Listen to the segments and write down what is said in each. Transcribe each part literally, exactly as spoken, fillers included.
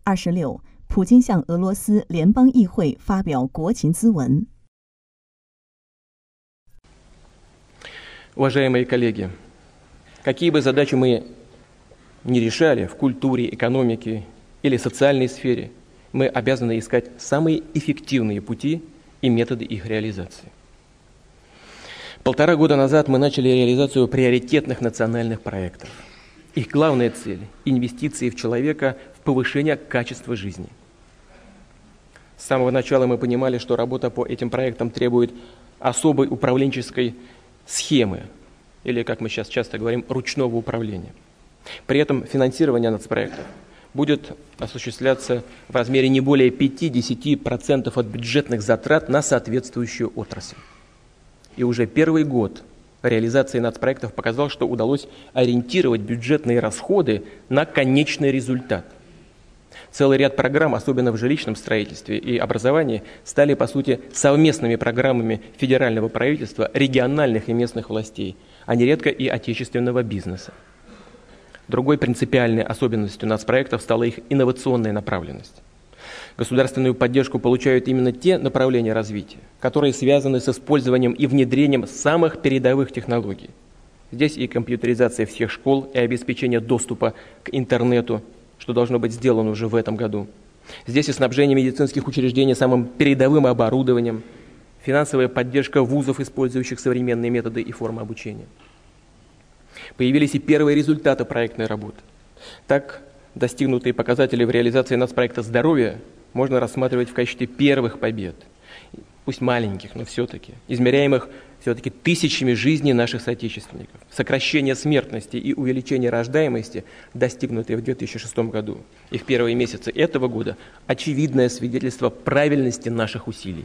二十六，普京向俄罗斯联邦议会发表国情咨文。 Уважаемые коллеги, какие бы задачи мы ни решали в культуре, экономике или социальной сфере, мы обязаны искать самые эффективные пути и методы их реализации. Полтора года назад мы начали реализацию приоритетных национальных проектов. Их главная цель – инвестиции в человека, в повышение качества жизни. С самого начала мы понимали, что работа по этим проектам требует особой управленческой схемы, или, как мы сейчас часто говорим, ручного управления. При этом финансирование нацпроектов будет осуществляться в размере не более пяти-десяти процентов от бюджетных затрат на соответствующую отрасль. И уже первый год реализации нацпроектов показал, что удалось ориентировать бюджетные расходы на конечный результат. Целый ряд программ, особенно в жилищном строительстве и образовании, стали, по сути, совместными программами федерального правительства, региональных и местных властей, а нередко и отечественного бизнеса. Другой принципиальной особенностью нацпроектов стала их инновационная направленность. Государственную поддержку получают именно те направления развития, которые связаны с использованием и внедрением самых передовых технологий. Здесь и компьютеризация всех школ, и обеспечение доступа к интернету, что должно быть сделано уже в этом году. Здесь и снабжение медицинских учреждений самым передовым оборудованием, финансовая поддержка вузов, использующих современные методы и формы обучения. Появились и первые результаты проектной работы. Так, достигнутые показатели в реализации нацпроекта здоровья можно рассматривать в качестве первых побед, пусть маленьких, но все-таки, измеряемых все-таки тысячами жизней наших соотечественников. Сокращение смертности и увеличение рождаемости, достигнутые в две тысячи шестом году, и в первые месяцы этого года, очевидное свидетельство правильности наших усилий.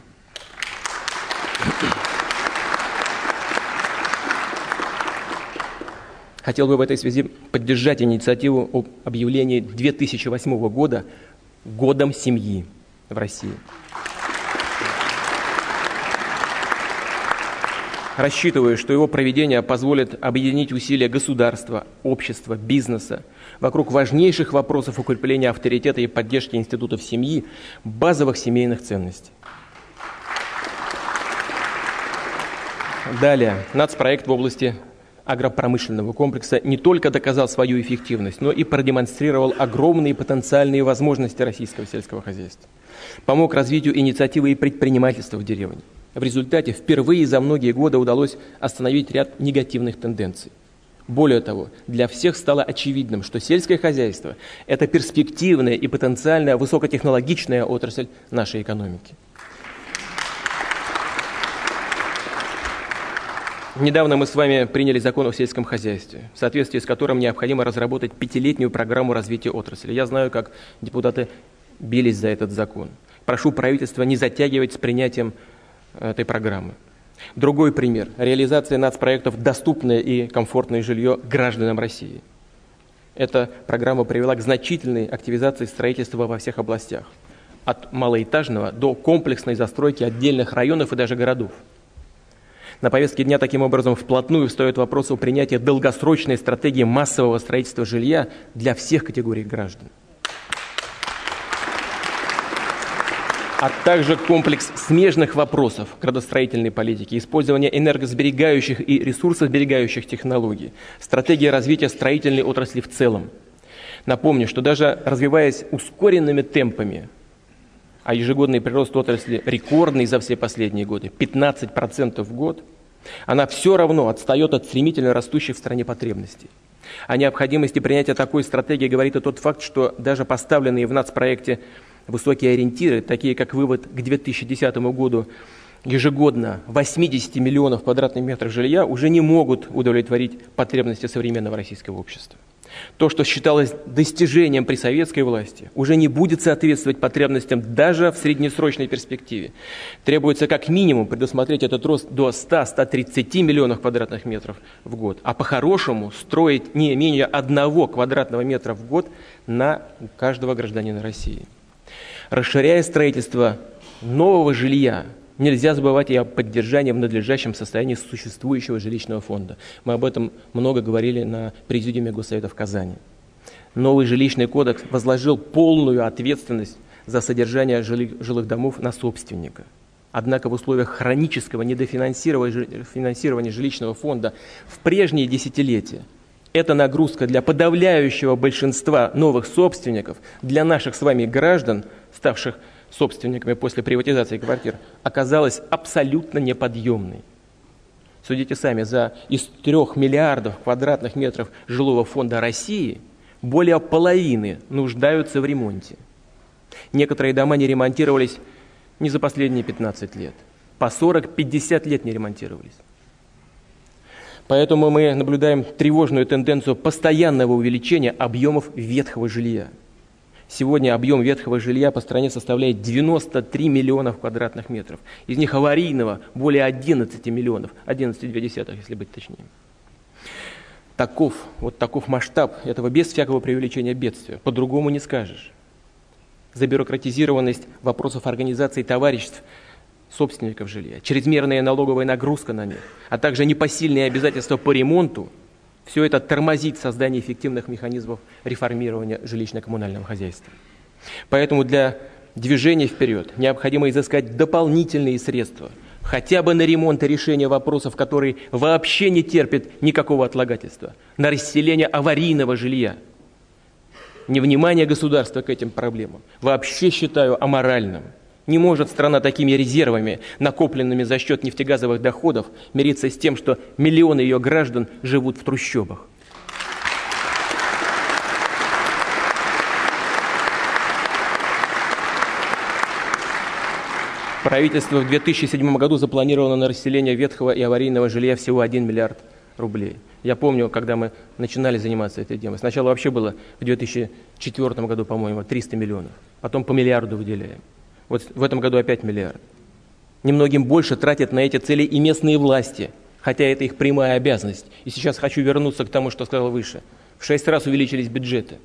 Хотел бы в этой связи поддержать инициативу об объявлении две тысячи восьмого года годом семьи в России. Рассчитываю, что его проведение позволит объединить усилия государства, общества, бизнеса вокруг важнейших вопросов укрепления авторитета и поддержки институтов семьи, базовых семейных ценностей. Далее, нацпроект в области агропромышленного комплекса не только доказал свою эффективность, но и продемонстрировал огромные потенциальные возможности российского сельского хозяйства. Помог развитию инициативы и предпринимательства в деревне. В результате впервые за многие годы удалось остановить ряд негативных тенденций. Более того, для всех стало очевидным, что сельское хозяйство – это перспективная и потенциально высокотехнологичная отрасль нашей экономики. Недавно мы с вами приняли закон о сельском хозяйстве, в соответствии с которым необходимо разработать пятилетнюю программу развития отрасли. Я знаю, как депутаты бились за этот закон. Прошу правительства не затягивать с принятием этой программы. Другой пример – реализация нацпроектов «Доступное и комфортное жилье гражданам России». Эта программа привела к значительной активизации строительства во всех областях, от малоэтажного до комплексной застройки отдельных районов и даже городов. На повестке дня таким образом вплотную встает вопрос о принятии долгосрочной стратегии массового строительства жилья для всех категорий граждан. А также комплекс смежных вопросов градостроительной политики, использование энергосберегающих и ресурсосберегающих технологий, стратегия развития строительной отрасли в целом. Напомню, что даже развиваясь ускоренными темпами, а ежегодный прирост отрасли рекордный за все последние годы, пятнадцать процентов в год, она все равно отстает от стремительно растущих в стране потребностей. О необходимости принятия такой стратегии говорит и тот факт, что даже поставленные в нацпроекте высокие ориентиры, такие как вывод к две тысячи десятому году ежегодно восемьдесят миллионов квадратных метров жилья, уже не могут удовлетворить потребности современного российского общества. То, что считалось достижением при советской власти, уже не будет соответствовать потребностям даже в среднесрочной перспективе. Требуется как минимум предусмотреть этот рост до ста — ста тридцати миллионов квадратных метров в год, а по-хорошему строить не менее одного квадратного метра в год на каждого гражданина России. Расширяя строительство нового жилья, нельзя забывать и о поддержании в надлежащем состоянии существующего жилищного фонда. Мы об этом много говорили на президиуме Госсовета в Казани. Новый жилищный кодекс возложил полную ответственность за содержание жилых домов на собственника. Однако в условиях хронического недофинансирования жилищного фонда в прежние десятилетия эта нагрузка для подавляющего большинства новых собственников, для наших с вами граждан, ставших собственниками после приватизации квартир, оказалась абсолютно неподъемной. Судите сами, за из трех миллиардов квадратных метров жилого фонда России более половины нуждаются в ремонте. Некоторые дома не ремонтировались не за последние пятнадцать лет. По сорок-пятьдесят лет не ремонтировались. Поэтому мы наблюдаем тревожную тенденцию постоянного увеличения объемов ветхого жилья. Сегодня объем ветхого жилья по стране составляет девяносто три миллиона квадратных метров. Из них аварийного более одиннадцать миллионов, одиннадцать целых две десятых, если быть точнее. Таков, вот таков масштаб этого без всякого преувеличения бедствия. По-другому не скажешь. Забюрократизированность вопросов организации товариществ собственников жилья, чрезмерная налоговая нагрузка на них, а также непосильные обязательства по ремонту – все это тормозит создание эффективных механизмов реформирования жилищно-коммунального хозяйства. Поэтому для движения вперед необходимо изыскать дополнительные средства, хотя бы на ремонт и решение вопросов, которые вообще не терпят никакого отлагательства, на расселение аварийного жилья. Невнимание государства к этим проблемам вообще считаю аморальным. Не может страна такими резервами, накопленными за счет нефтегазовых доходов, мириться с тем, что миллионы ее граждан живут в трущобах. Правительство в две тысячи седьмом году запланировало на расселение ветхого и аварийного жилья всего один миллиард рублей. Я помню, когда мы начинали заниматься этой темой. Сначала вообще было в две тысячи четвёртом году, по-моему, триста миллионов. Потом по миллиарду выделяем. Вот в этом году опять миллиард. Немногим больше тратят на эти цели и местные власти, хотя это их прямая обязанность. И сейчас хочу вернуться к тому, что сказал выше. В шесть раз увеличились бюджеты.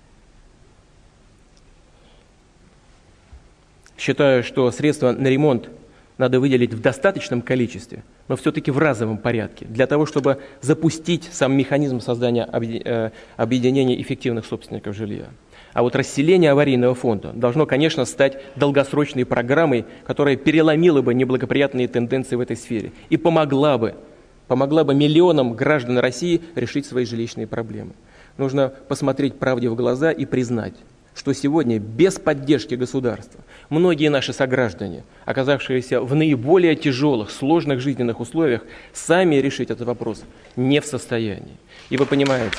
Считаю, что средства на ремонт надо выделить в достаточном количестве, но все-таки в разовом порядке, для того, чтобы запустить сам механизм создания объединения эффективных собственников жилья. А вот расселение аварийного фонда должно, конечно, стать долгосрочной программой, которая переломила бы неблагоприятные тенденции в этой сфере и помогла бы, помогла бы миллионам граждан России решить свои жилищные проблемы. Нужно посмотреть правде в глаза и признать, что сегодня без поддержки государства многие наши сограждане, оказавшиеся в наиболее тяжелых, сложных жизненных условиях, сами решить этот вопрос не в состоянии. И вы понимаете...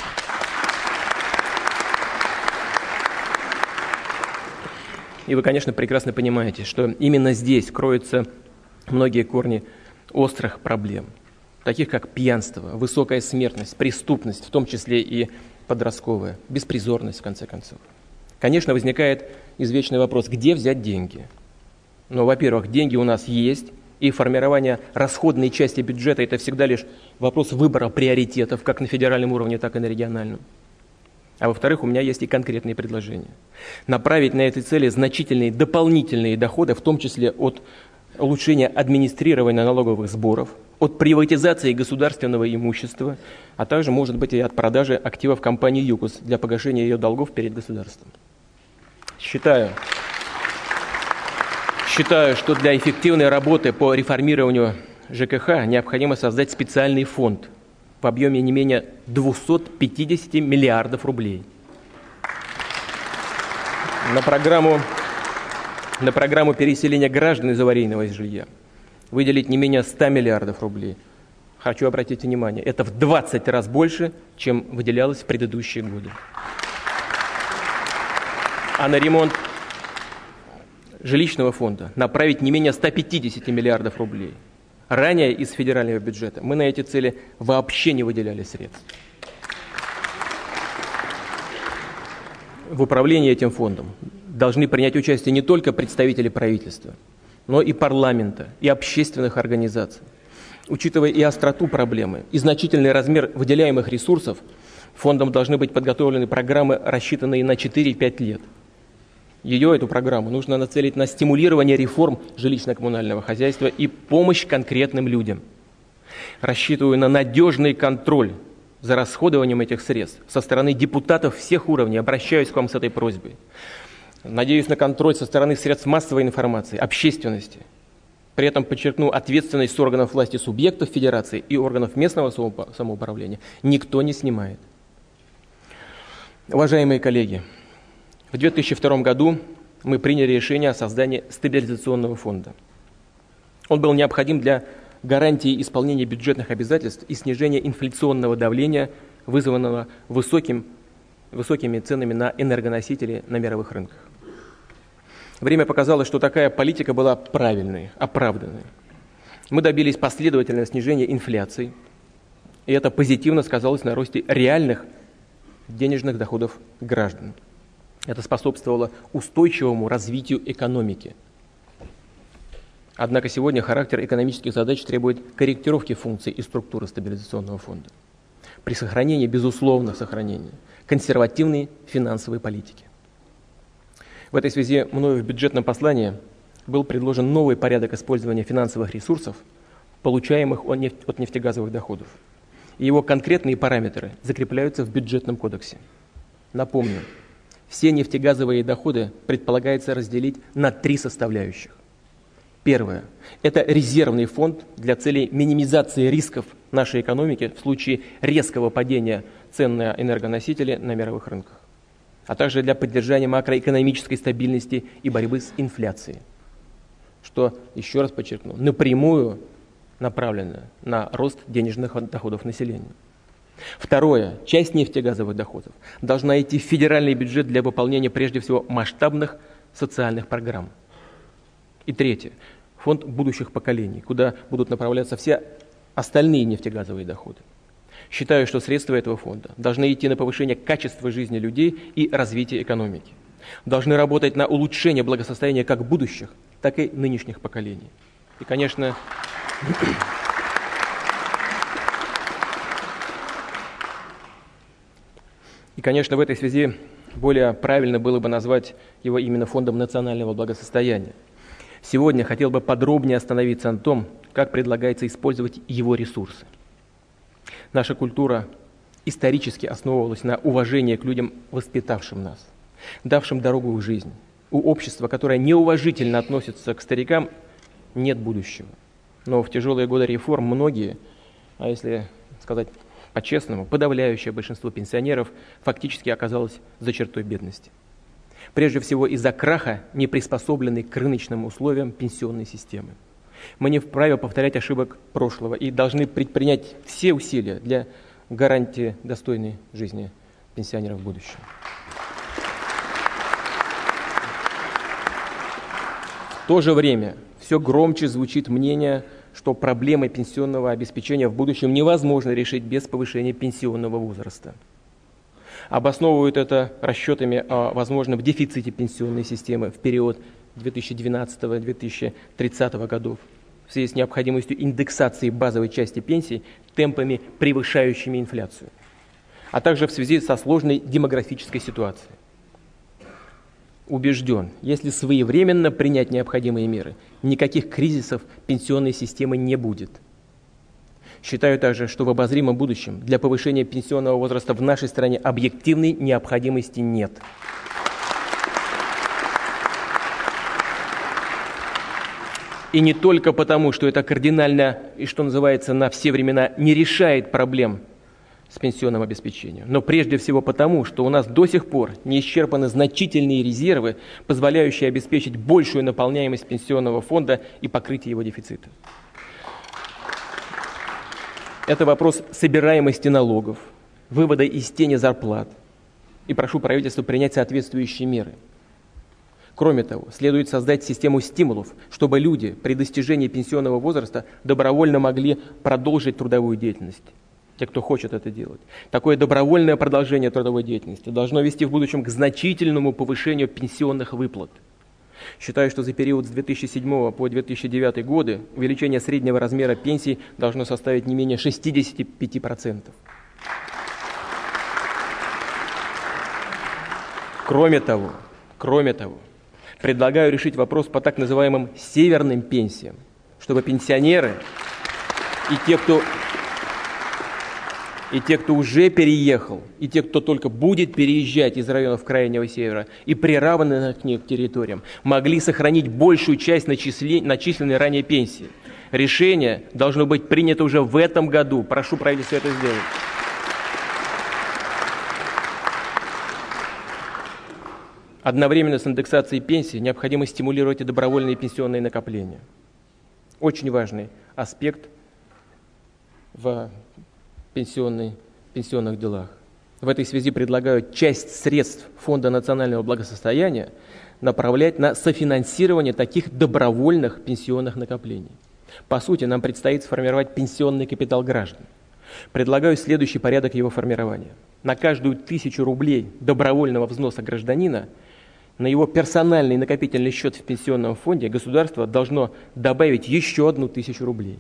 И вы, конечно, прекрасно понимаете, что именно здесь кроются многие корни острых проблем, таких как пьянство, высокая смертность, преступность, в том числе и подростковая, беспризорность, в конце концов. Конечно, возникает извечный вопрос, где взять деньги? Но, во-первых, деньги у нас есть, и формирование расходной части бюджета – это всегда лишь вопрос выбора приоритетов, как на федеральном уровне, так и на региональном. А во-вторых, у меня есть и конкретные предложения. Направить на эти цели значительные дополнительные доходы, в том числе от улучшения администрирования налоговых сборов, от приватизации государственного имущества, а также, может быть, и от продажи активов компании ЮКОС для погашения ее долгов перед государством. Считаю, считаю, что для эффективной работы по реформированию ЖКХ необходимо создать специальный фонд в объеме не менее двухсот пятидесяти миллиардов рублей. На программу, на программу переселения граждан из аварийного жилья выделить не менее ста миллиардов рублей. Хочу обратить внимание, это в двадцать раз больше, чем выделялось в предыдущие годы. А на ремонт жилищного фонда направить не менее ста пятидесяти миллиардов рублей. Ранее из федерального бюджета мы на эти цели вообще не выделяли средств. В управлении этим фондом должны принять участие не только представители правительства, но и парламента, и общественных организаций. Учитывая и остроту проблемы, и значительный размер выделяемых ресурсов, фондом должны быть подготовлены программы, рассчитанные на четыре-пять лет. Ее, эту программу, нужно нацелить на стимулирование реформ жилищно-коммунального хозяйства и помощь конкретным людям. Рассчитываю на надежный контроль за расходованием этих средств со стороны депутатов всех уровней. Обращаюсь к вам с этой просьбой. Надеюсь на контроль со стороны средств массовой информации, общественности. При этом подчеркну, ответственность с органов власти субъектов Федерации и органов местного самоуправления никто не снимает. Уважаемые коллеги, в две тысячи втором году мы приняли решение о создании стабилизационного фонда. Он был необходим для гарантии исполнения бюджетных обязательств и снижения инфляционного давления, вызванного высоким, высокими ценами на энергоносители на мировых рынках. Время показало, что такая политика была правильной, оправданной. Мы добились последовательного снижения инфляции, и это позитивно сказалось на росте реальных денежных доходов граждан. Это способствовало устойчивому развитию экономики. Однако сегодня характер экономических задач требует корректировки функций и структуры стабилизационного фонда при сохранении, безусловно, сохранении консервативной финансовой политики. В этой связи мною в бюджетном послании был предложен новый порядок использования финансовых ресурсов, получаемых от нефтегазовых доходов. И его конкретные параметры закрепляются в бюджетном кодексе. Напомню, все нефтегазовые доходы предполагается разделить на три составляющих. Первое – это резервный фонд для целей минимизации рисков нашей экономики в случае резкого падения цен на энергоносители на мировых рынках, а также для поддержания макроэкономической стабильности и борьбы с инфляцией, что, еще раз подчеркну, напрямую направлено на рост денежных доходов населения. Второе. Часть нефтегазовых доходов должна идти в федеральный бюджет для выполнения прежде всего масштабных социальных программ. И третье. Фонд будущих поколений, куда будут направляться все остальные нефтегазовые доходы. Считаю, что средства этого фонда должны идти на повышение качества жизни людей и развитие экономики. Должны работать на улучшение благосостояния как будущих, так и нынешних поколений. И, конечно, и, конечно, в этой связи более правильно было бы назвать его именно фондом национального благосостояния. Сегодня хотел бы подробнее остановиться на том, как предлагается использовать его ресурсы. Наша культура исторически основывалась на уважении к людям, воспитавшим нас, давшим дорогу в жизнь. У общества, которое неуважительно относится к старикам, нет будущего. Но в тяжелые годы реформ многие, а если сказать по-честному, подавляющее большинство пенсионеров фактически оказалось за чертой бедности. Прежде всего из-за краха, неприспособленной к рыночным условиям пенсионной системы. Мы не вправе повторять ошибок прошлого и должны предпринять все усилия для гарантии достойной жизни пенсионеров в будущем. В то же время все громче звучит мнение, что проблемы пенсионного обеспечения в будущем невозможно решить без повышения пенсионного возраста. Обосновывают это расчетами о возможном дефиците пенсионной системы в период две тысячи двенадцатого — две тысячи тридцатого годов в связи с необходимостью индексации базовой части пенсий темпами, превышающими инфляцию, а также в связи со сложной демографической ситуацией. Убежден, если своевременно принять необходимые меры, никаких кризисов пенсионной системы не будет. Считаю также, что в обозримом будущем для повышения пенсионного возраста в нашей стране объективной необходимости нет. И не только потому, что это кардинально и, что называется, на все времена не решает проблем с пенсионным обеспечением, но прежде всего потому, что у нас до сих пор не исчерпаны значительные резервы, позволяющие обеспечить большую наполняемость пенсионного фонда и покрытие его дефицита. Это вопрос собираемости налогов, вывода из тени зарплат. И прошу правительство принять соответствующие меры. Кроме того, следует создать систему стимулов, чтобы люди при достижении пенсионного возраста добровольно могли продолжить трудовую деятельность. Те, кто хочет это делать. Такое добровольное продолжение трудовой деятельности должно вести в будущем к значительному повышению пенсионных выплат. Считаю, что за период с две тысячи седьмого по две тысячи девятый годы увеличение среднего размера пенсий должно составить не менее шестьдесят пять процентов. Кроме того, кроме того, предлагаю решить вопрос по так называемым северным пенсиям, чтобы пенсионеры и те, кто, и те, кто уже переехал, и те, кто только будет переезжать из районов Крайнего Севера и приравненных к ним территориям, могли сохранить большую часть начислен... начисленной ранее пенсии. Решение должно быть принято уже в этом году. Прошу правительство это сделать. Одновременно с индексацией пенсии необходимо стимулировать и добровольные пенсионные накопления. Очень важный аспект в пенсионной, пенсионных делах. В этой связи предлагаю часть средств Фонда национального благосостояния направлять на софинансирование таких добровольных пенсионных накоплений. По сути, нам предстоит сформировать пенсионный капитал граждан. Предлагаю следующий порядок его формирования. На каждую тысячу рублей добровольного взноса гражданина на его персональный накопительный счет в пенсионном фонде государство должно добавить еще одну тысячу рублей.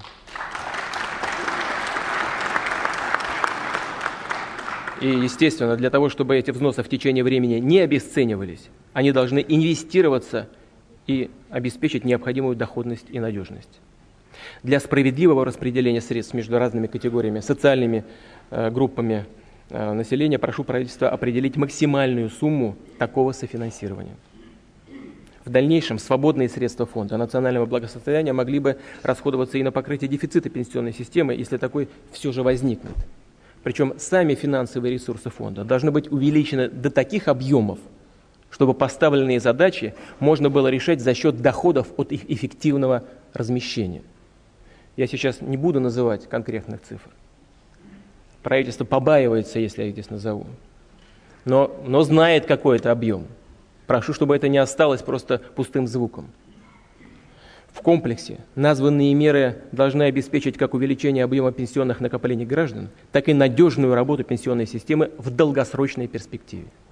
И, естественно, для того, чтобы эти взносы в течение времени не обесценивались, они должны инвестироваться и обеспечить необходимую доходность и надежность. Для справедливого распределения средств между разными категориями, социальными э, группами э, населения, прошу правительство определить максимальную сумму такого софинансирования. В дальнейшем свободные средства фонда национального благосостояния могли бы расходоваться и на покрытие дефицита пенсионной системы, если такой все же возникнет. Причем сами финансовые ресурсы фонда должны быть увеличены до таких объемов, чтобы поставленные задачи можно было решать за счет доходов от их эффективного размещения. Я сейчас не буду называть конкретных цифр. Правительство побаивается, если я их здесь назову, но, но знает какой-то объем. Прошу, чтобы это не осталось просто пустым звуком. В комплексе названные меры должны обеспечить как увеличение объема пенсионных накоплений граждан, так и надежную работу пенсионной системы в долгосрочной перспективе.